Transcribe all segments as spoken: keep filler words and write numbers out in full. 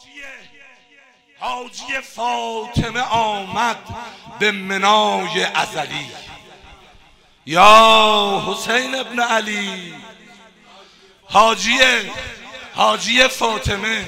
حاجی فاطمه آمد به منای ازلی. یا حسین ابن علی، حاجی حاجی فاطمه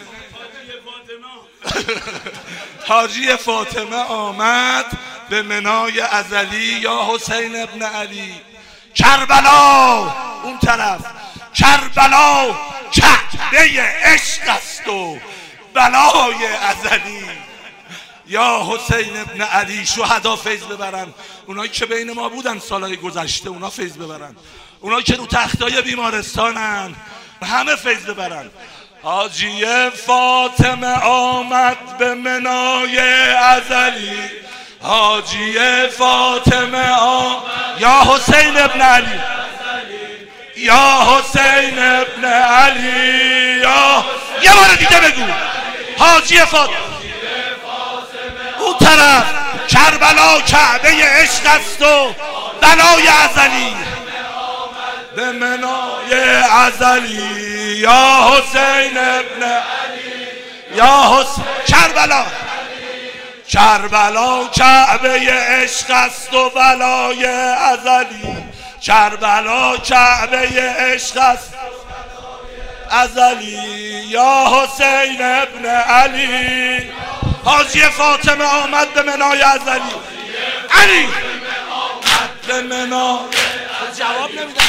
حاجی فاطمه آمد به منای ازلی. یا حسین ابن علی، کربلا اون طرف، کربلا کعبه عشق است و بلای ازلی. یا حسین ابن علی، شهدا فیض ببرن، اونایی که بین ما بودن سالهای گذشته اونا فیض ببرن، اونایی که رو تختای بیمارستانن همه فیض ببرن. حاجی فاطمه آمد به منای ازلی، حاجی فاطمه آمد. یا حسین ابن علی، یا حسین ابن علی، یا یه بار دیگه بگو حاجی فاطمه. اون طرف کربلا کعبه عشق است و بلای ازلی، به منای ازلی. یا حسین ابن علی، یا حسین، کربلا کربلا کعبه عشق است و بلای ازلی، کربلا کعبه عشق است ازلی. یا حسین ابن علی، حاجی فاطمه آمد به منای ازلی. علی به منای، جواب نمیدن،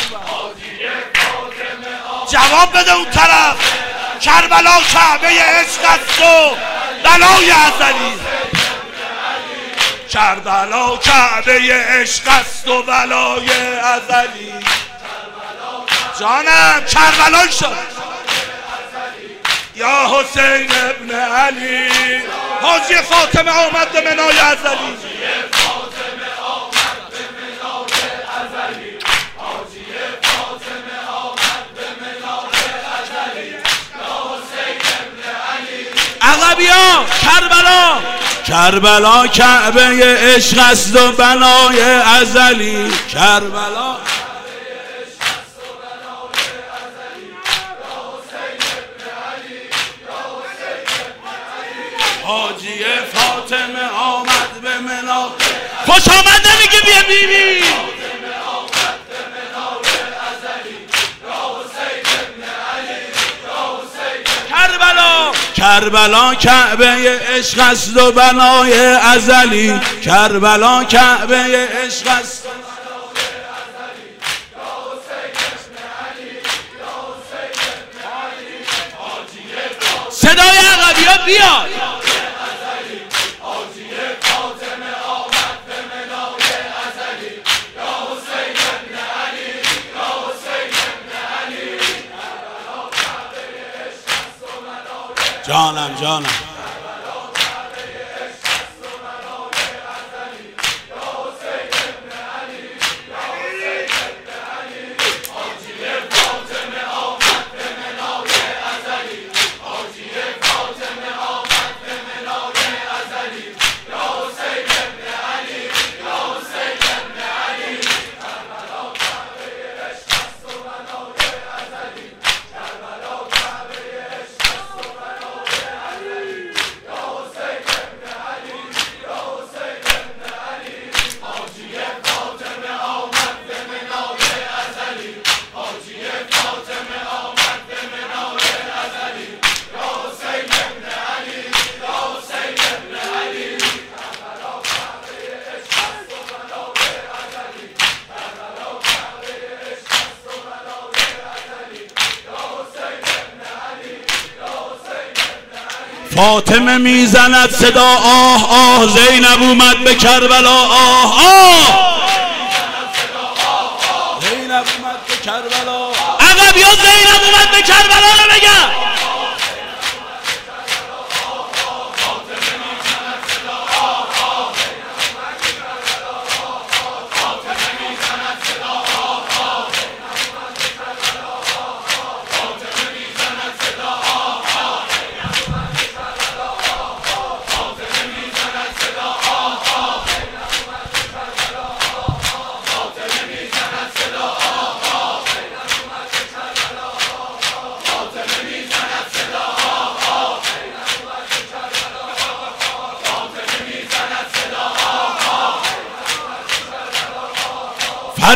جواب بده اون طرف. کربلا کعبه عشق است و بلای ازلی، کربلا کعبه عشق است و بلای ازلی. جانم کربلا شد. یا حسین ابن علی، حاجی فاطمه آمد به منای ازلی. عقبیا کربلا، کربلا کعبه عشق است و بنای ازلی، کربلا حاجی فاطمه آمد به منای. خوش آمد نمیگه بیا بی بی. کربلا کربلا کعبه عشق است و بنای ازلی، کربلا کعبه عشق است. صدای عقبیا بیاد. جانم جانم فاطمه میزند صدا آه آه، زینب اومد به کربلا آه آه، زینب اومد به کربلا. عقب یا زینب اومد به کربلا رو بگم.